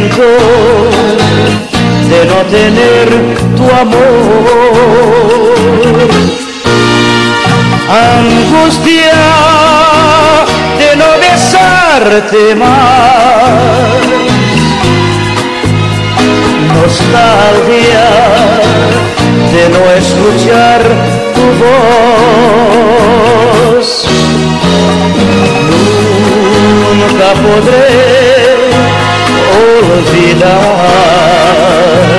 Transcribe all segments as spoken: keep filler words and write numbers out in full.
arrepiento de no tener tu amor. Angustia de no besarte más, nostalgia de no escuchar tu voz. Nunca podré olvidar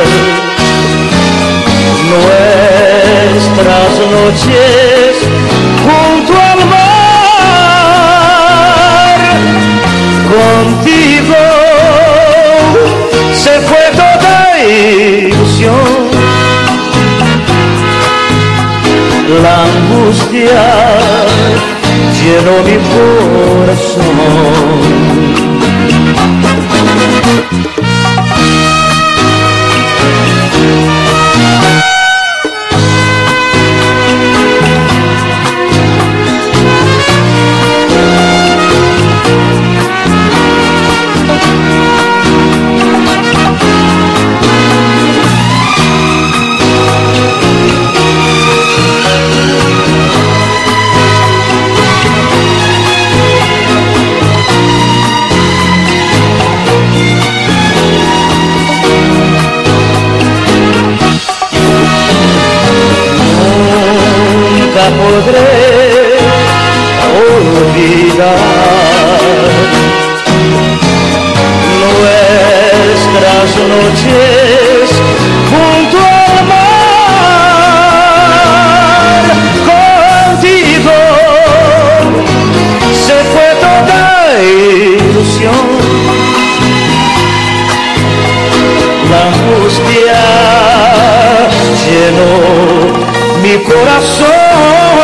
nuestras noches junto al mar. Contigo se fue toda ilusión, la angustia llenó mi corazón. Podré olvidar nuestras noches junto al mar. Contigo se fue toda ilusión, la angustia llenó mi corazón.